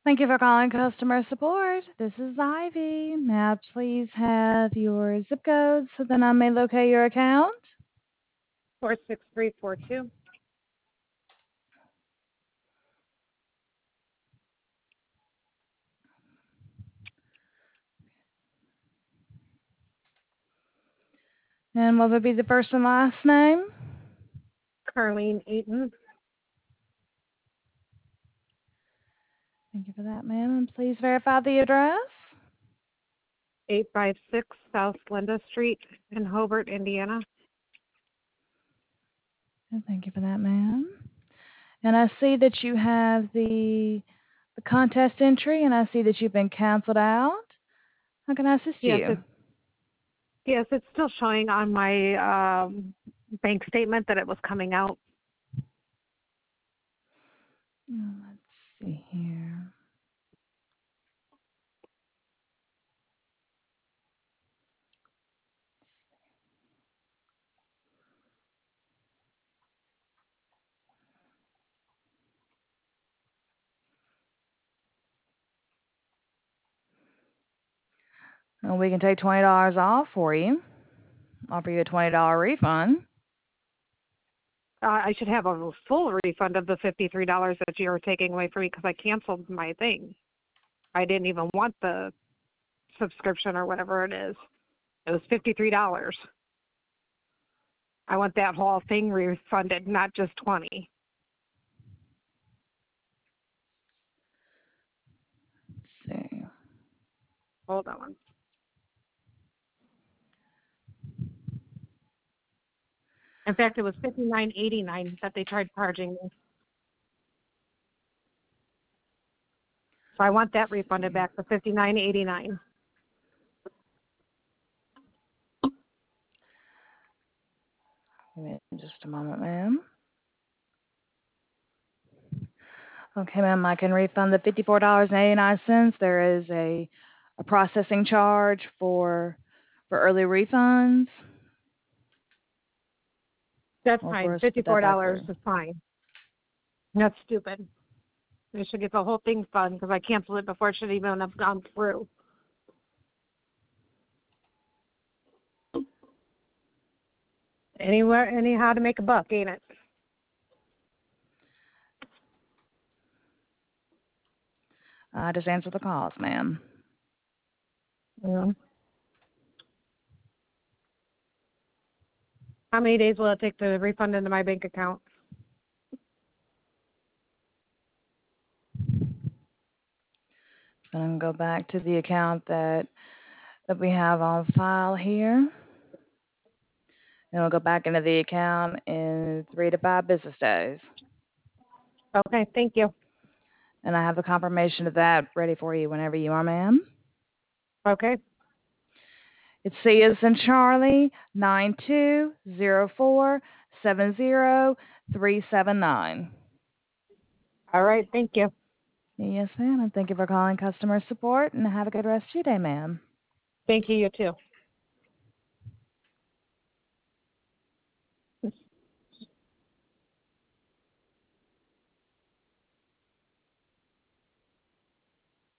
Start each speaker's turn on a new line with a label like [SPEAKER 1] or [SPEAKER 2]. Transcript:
[SPEAKER 1] Thank you for calling customer support. This is Ivy. May I please have your zip code so that I may locate your account?
[SPEAKER 2] 46342.
[SPEAKER 1] And what would be the first and last name?
[SPEAKER 2] Carlene Eaton.
[SPEAKER 1] Thank you for that, ma'am. And please verify the address.
[SPEAKER 2] 856 South Linda Street in Hobart, Indiana.
[SPEAKER 1] And thank you for that, ma'am. And I see that you have the contest entry, and I see that you've been canceled out. How can I assist
[SPEAKER 2] Yes,
[SPEAKER 1] you?
[SPEAKER 2] it's still showing on my bank statement that it was coming out.
[SPEAKER 1] Let's see here. Well, we can take $20 off for you. Offer you a $20 refund.
[SPEAKER 2] I should have a full refund of the $53 that you were taking away from me because I canceled my thing. I didn't even want the subscription or whatever it is. It was $53. I want that whole thing refunded, not just 20.
[SPEAKER 1] Let's see.
[SPEAKER 2] Hold on. In fact, it was $59.89 that they tried charging me. So I want that refunded back to $59.89.
[SPEAKER 1] Give me just a moment, ma'am. Okay, ma'am, I can refund the $54.89. There is a processing charge for early refunds.
[SPEAKER 2] That's
[SPEAKER 1] Or for
[SPEAKER 2] fine.
[SPEAKER 1] us to put that back
[SPEAKER 2] $54
[SPEAKER 1] through.
[SPEAKER 2] is fine. That's stupid. They should get the whole thing funded because I canceled it before it should even have gone through. Anyhow to make a buck, ain't it?
[SPEAKER 1] Just answer the calls, ma'am.
[SPEAKER 2] Yeah. How many days will it take to refund into my bank account?
[SPEAKER 1] I'm going to go back to the account that we have on file here. And we'll go back into the account in 3 to 5 business days.
[SPEAKER 2] Okay, thank you.
[SPEAKER 1] And I have the confirmation of that ready for you whenever you are, ma'am.
[SPEAKER 2] Okay.
[SPEAKER 1] It's C as in Charlie, 920470379.
[SPEAKER 2] All right, thank you.
[SPEAKER 1] Yes, ma'am. And thank you for calling customer support, and have a good rest of your day, ma'am.
[SPEAKER 2] Thank you, you too.